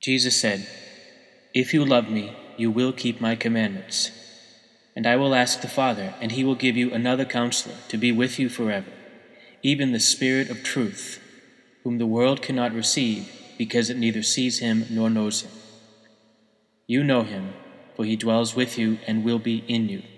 Jesus said, "If you love me, you will keep my commandments. And I will ask the Father, and he will give you another counselor to be with you forever, even the Spirit of truth, whom the world cannot receive, because it neither sees him nor knows him. You know him, for he dwells with you and will be in you.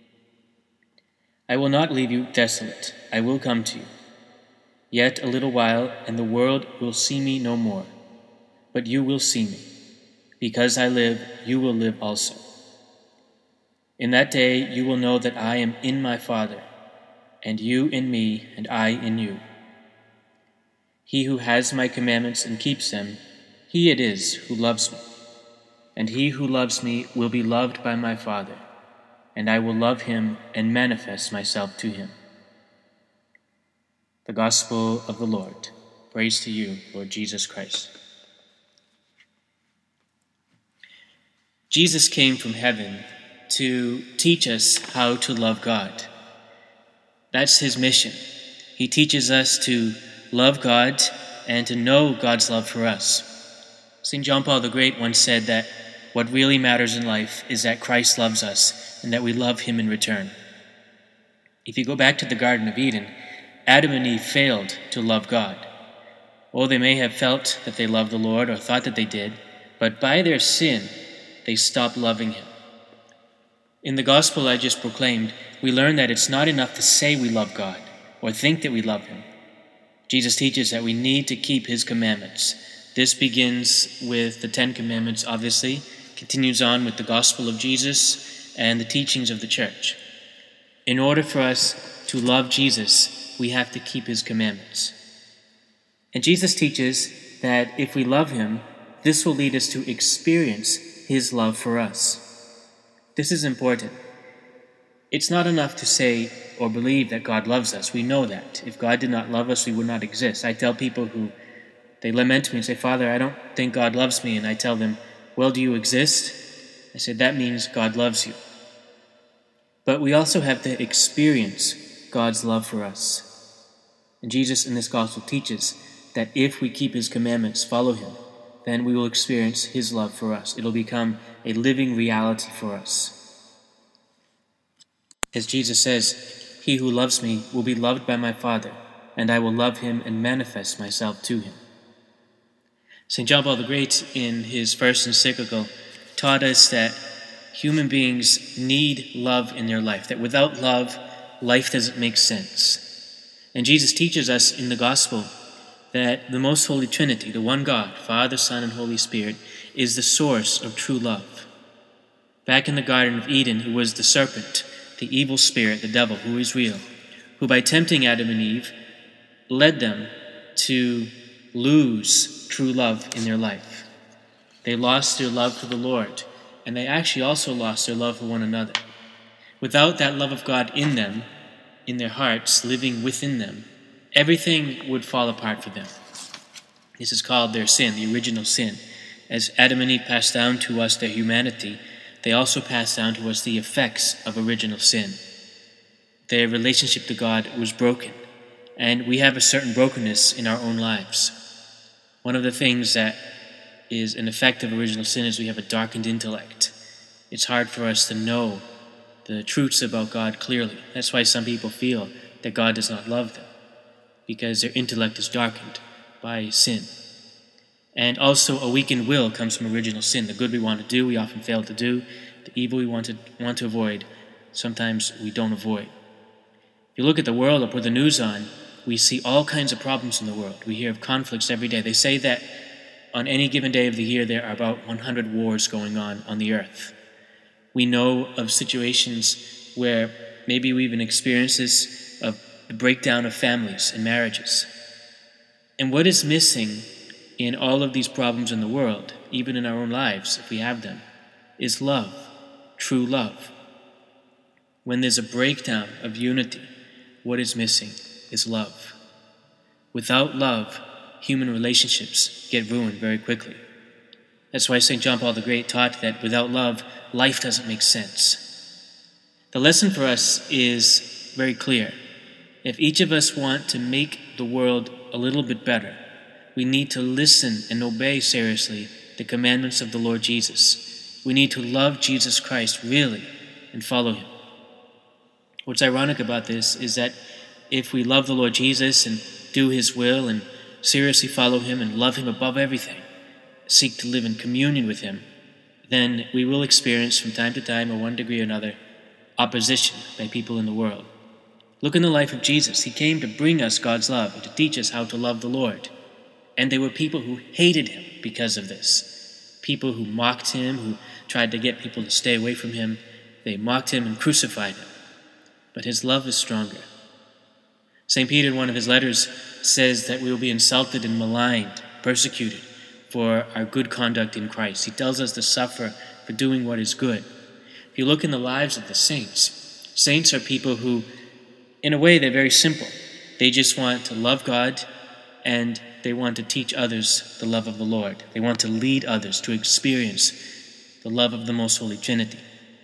I will not leave you desolate. I will come to you. Yet a little while, and the world will see me no more. But you will see me. Because I live, you will live also. In that day you will know that I am in my Father, and you in me, and I in you. He who has my commandments and keeps them, he it is who loves me. And he who loves me will be loved by my Father, and I will love him and manifest myself to him." The Gospel of the Lord. Praise to you, Lord Jesus Christ. Jesus came from heaven to teach us how to love God. That's his mission. He teaches us to love God and to know God's love for us. St. John Paul the Great once said that what really matters in life is that Christ loves us and that we love him in return. If you go back to the Garden of Eden, Adam and Eve failed to love God. Or they may have felt that they loved the Lord or thought that they did, but by their sin, they stopped loving him. In the gospel I just proclaimed, we learn that it's not enough to say we love God or think that we love him. Jesus teaches that we need to keep his commandments. This begins with the 10 Commandments, obviously, continues on with the gospel of Jesus and the teachings of the church. In order for us to love Jesus, we have to keep his commandments. And Jesus teaches that if we love him, this will lead us to experience his love for us. This is important. It's not enough to say or believe that God loves us. We know that. If God did not love us, we would not exist. I tell people who, they lament me and say, "Father, I don't think God loves me." And I tell them, "Well, do you exist?" I said, that means God loves you. But we also have to experience God's love for us. And Jesus in this gospel teaches that if we keep his commandments, follow him, then we will experience his love for us. It'll become a living reality for us. As Jesus says, "He who loves me will be loved by my Father, and I will love him and manifest myself to him." St. John Paul the Great, in his first encyclical, taught us that human beings need love in their life, that without love, life doesn't make sense. And Jesus teaches us in the gospel that the most holy Trinity, the one God, Father, Son, and Holy Spirit, is the source of true love. Back in the Garden of Eden, it was the serpent, the evil spirit, the devil, who is real, who by tempting Adam and Eve led them to lose true love in their life. They lost their love for the Lord, and they actually also lost their love for one another. Without that love of God in them, in their hearts, living within them, everything would fall apart for them. This is called their sin, the original sin. As Adam and Eve passed down to us their humanity, they also passed down to us the effects of original sin. Their relationship to God was broken, and we have a certain brokenness in our own lives. One of the things that is an effect of original sin is we have a darkened intellect. It's hard for us to know the truths about God clearly. That's why some people feel that God does not love them, because their intellect is darkened by sin. And also a weakened will comes from original sin. The good we want to do, we often fail to do. The evil we want to avoid, sometimes we don't avoid. If you look at the world or put the news on, we see all kinds of problems in the world. We hear of conflicts every day. They say that on any given day of the year there are about 100 wars going on the earth. We know of situations where maybe we even experienced this, of the breakdown of families and marriages. And what is missing in all of these problems in the world, even in our own lives, if we have them, is love, true love. When there's a breakdown of unity, what is missing is love. Without love, human relationships get ruined very quickly. That's why St. John Paul the Great taught that without love, life doesn't make sense. The lesson for us is very clear. If each of us want to make the world a little bit better, we need to listen and obey seriously the commandments of the Lord Jesus. We need to love Jesus Christ really and follow him. What's ironic about this is that if we love the Lord Jesus and do his will and seriously follow him and love him above everything, seek to live in communion with him, then we will experience from time to time, or one degree or another, opposition by people in the world. Look in the life of Jesus. He came to bring us God's love and to teach us how to love the Lord. And there were people who hated him because of this. People who mocked him, who tried to get people to stay away from him. They mocked him and crucified him. But his love is stronger. St. Peter, in one of his letters, says that we will be insulted and maligned, persecuted for our good conduct in Christ. He tells us to suffer for doing what is good. If you look in the lives of the saints are people who, in a way, they're very simple. They just want to love God, and they want to teach others the love of the Lord. They want to lead others to experience the love of the Most Holy Trinity.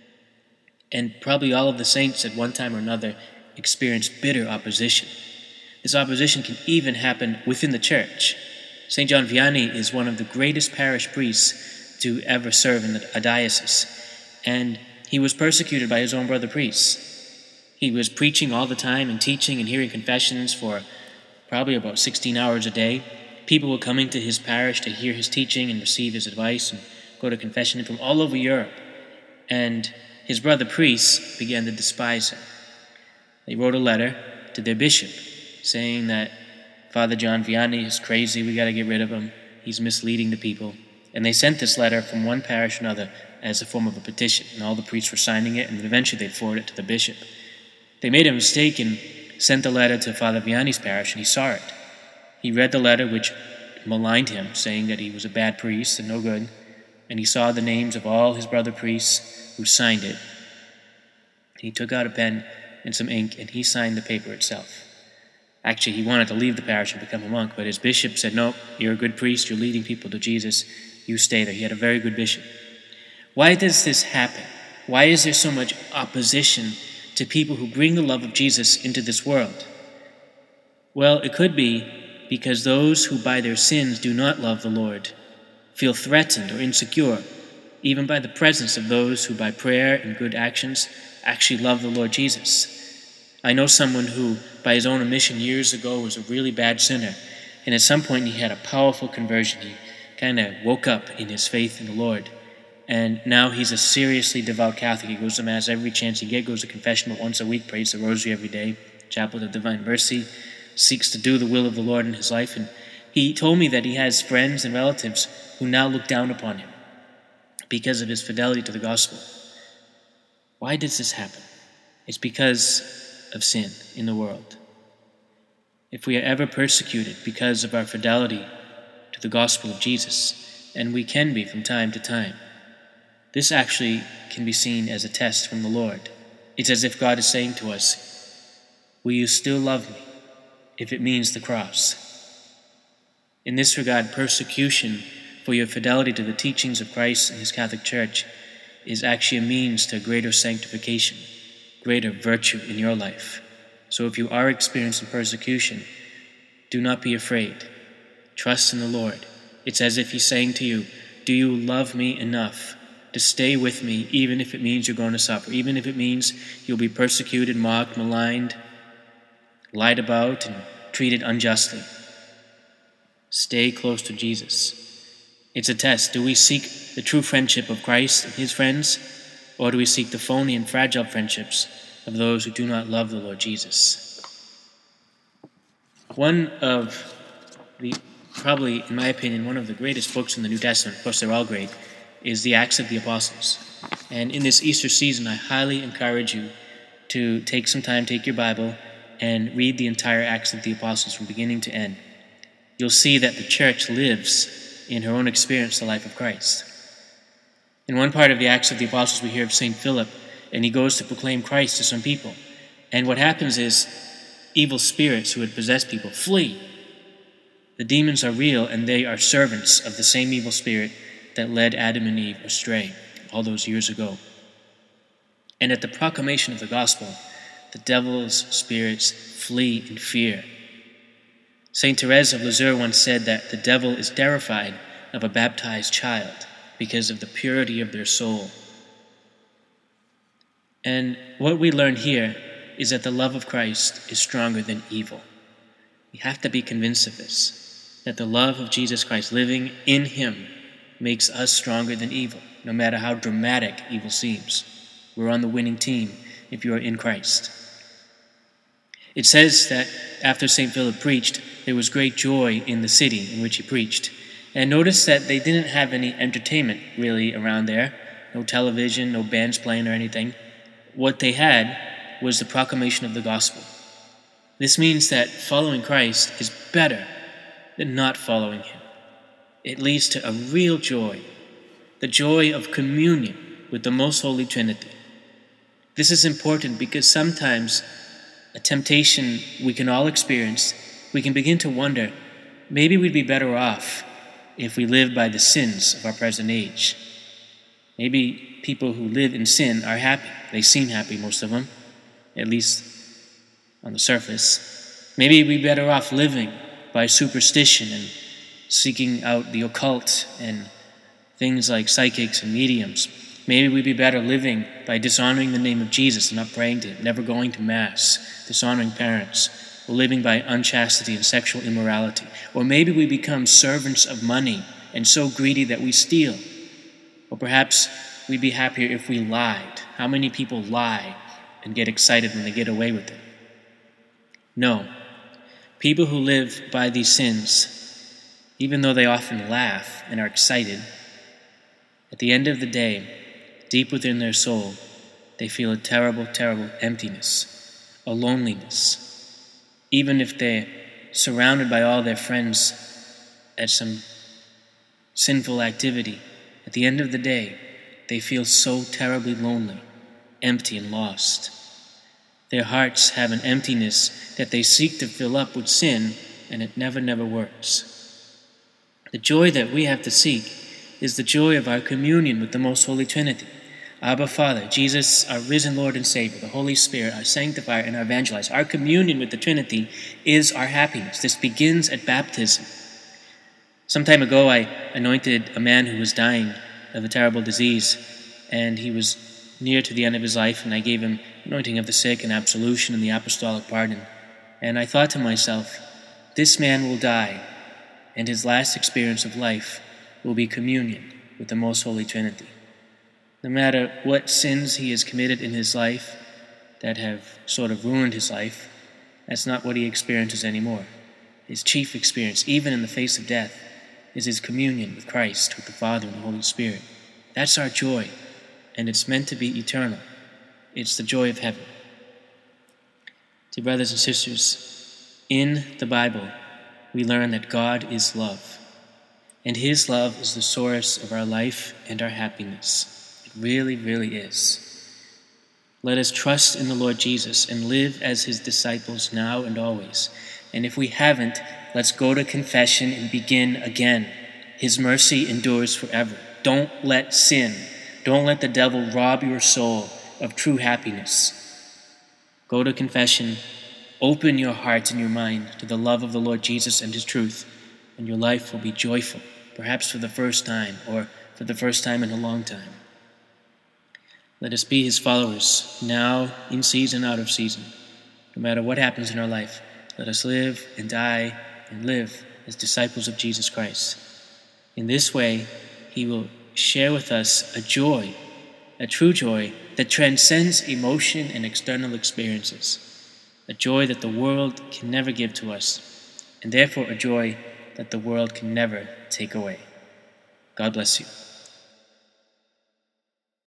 And probably all of the saints at one time or another experienced bitter opposition. This opposition can even happen within the church. St. John Vianney is one of the greatest parish priests to ever serve in a diocese, and he was persecuted by his own brother priests. He was preaching all the time and teaching and hearing confessions for probably about 16 hours a day. People were coming to his parish to hear his teaching and receive his advice and go to confession from all over Europe. And his brother priests began to despise him. They wrote a letter to their bishop saying that Father John Vianney is crazy, we got to get rid of him, he's misleading the people. And they sent this letter from one parish to another as a form of a petition, and all the priests were signing it, and eventually they'd forward it to the bishop. They made a mistake and sent the letter to Father Vianney's parish, and he saw it. He read the letter, which maligned him, saying that he was a bad priest and no good, and he saw the names of all his brother priests who signed it. He took out a pen and some ink, and he signed the paper itself. Actually, he wanted to leave the parish and become a monk, but his bishop said, "No, you're a good priest, you're leading people to Jesus, you stay there." He had a very good bishop. Why does this happen? Why is there so much opposition to people who bring the love of Jesus into this world? Well, it could be because those who by their sins do not love the Lord feel threatened or insecure, even by the presence of those who by prayer and good actions actually love the Lord Jesus. I know someone who, by his own admission years ago, was a really bad sinner, and at some point he had a powerful conversion. He kind of woke up in his faith in the Lord, and now he's a seriously devout Catholic. He goes to Mass every chance he gets, goes to confession once a week, prays the Rosary every day, Chaplet of Divine Mercy, seeks to do the will of the Lord in his life, and he told me that he has friends and relatives who now look down upon him because of his fidelity to the gospel. Why does this happen? It's because of sin in the world. If we are ever persecuted because of our fidelity to the gospel of Jesus, and we can be from time to time, this actually can be seen as a test from the Lord. It's as if God is saying to us, will you still love me if it means the cross? In this regard, persecution for your fidelity to the teachings of Christ and his Catholic Church is actually a means to greater sanctification, greater virtue in your life. So if you are experiencing persecution, do not be afraid. Trust in the Lord. It's as if he's saying to you, do you love me enough to stay with me even if it means you're going to suffer, even if it means you'll be persecuted, mocked, maligned, lied about, and treated unjustly? Stay close to Jesus. It's a test. Do we seek the true friendship of Christ and his friends, or do we seek the phony and fragile friendships of those who do not love the Lord Jesus? One of the, probably in my opinion, one of the greatest books in the New Testament, of course they're all great, is the Acts of the Apostles. And in this Easter season, I highly encourage you to take some time, take your Bible, and read the entire Acts of the Apostles from beginning to end. You'll see that the church lives in her own experience the life of Christ. In one part of the Acts of the Apostles, we hear of St. Philip, and he goes to proclaim Christ to some people. And what happens is evil spirits who had possessed people flee. The demons are real, and they are servants of the same evil spirit that led Adam and Eve astray all those years ago. And at the proclamation of the gospel, the devil's spirits flee in fear. St. Therese of Lisieux once said that the devil is terrified of a baptized child because of the purity of their soul. And what we learn here is that the love of Christ is stronger than evil. We have to be convinced of this, that the love of Jesus Christ living in him makes us stronger than evil, no matter how dramatic evil seems. We're on the winning team if you are in Christ. It says that after St. Philip preached, there was great joy in the city in which he preached. And notice that they didn't have any entertainment really around there, no television, no bands playing or anything. What they had was the proclamation of the gospel. This means that following Christ is better than not following him. It leads to a real joy, the joy of communion with the Most Holy Trinity. This is important because sometimes a temptation we can all experience, we can begin to wonder, maybe we'd be better off if we lived by the sins of our present age. Maybe people who live in sin are happy. They seem happy, most of them, at least on the surface. Maybe we'd be better off living by superstition and seeking out the occult and things like psychics and mediums. Maybe we'd be better living by dishonoring the name of Jesus and not praying to him, never going to Mass, dishonoring parents, or living by unchastity and sexual immorality. Or maybe we become servants of money and so greedy that we steal. Or perhaps we'd be happier if we lied. How many people lie and get excited when they get away with it? No. People who live by these sins, even though they often laugh and are excited, at the end of the day, deep within their soul, they feel a terrible, terrible emptiness, a loneliness. Even if they're surrounded by all their friends at some sinful activity, at the end of the day, they feel so terribly lonely, empty and lost. Their hearts have an emptiness that they seek to fill up with sin, and it never, never works. The joy that we have to seek is the joy of our communion with the Most Holy Trinity. Abba Father, Jesus, our risen Lord and Savior, the Holy Spirit, our sanctifier and our evangelizer. Our communion with the Trinity is our happiness. This begins at baptism. Some time ago, I anointed a man who was dying of a terrible disease, and he was near to the end of his life, and I gave him anointing of the sick and absolution and the apostolic pardon. And I thought to myself, this man will die, and his last experience of life will be communion with the Most Holy Trinity. No matter what sins he has committed in his life that have sort of ruined his life, that's not what he experiences anymore. His chief experience, even in the face of death, is his communion with Christ, with the Father and the Holy Spirit. That's our joy, and it's meant to be eternal. It's the joy of heaven. Dear brothers and sisters, in the Bible, we learn that God is love, and his love is the source of our life and our happiness. It really, really is. Let us trust in the Lord Jesus and live as his disciples now and always. And if we haven't, let's go to confession and begin again. His mercy endures forever. Don't let sin, don't let the devil rob your soul of true happiness. Go to confession, open your heart and your mind to the love of the Lord Jesus and his truth, and your life will be joyful, perhaps for the first time or for the first time in a long time. Let us be his followers, now, in season, out of season. No matter what happens in our life, let us live and die and live as disciples of Jesus Christ. In this way, he will share with us a joy, a true joy that transcends emotion and external experiences, a joy that the world can never give to us, and therefore a joy that the world can never take away. God bless you.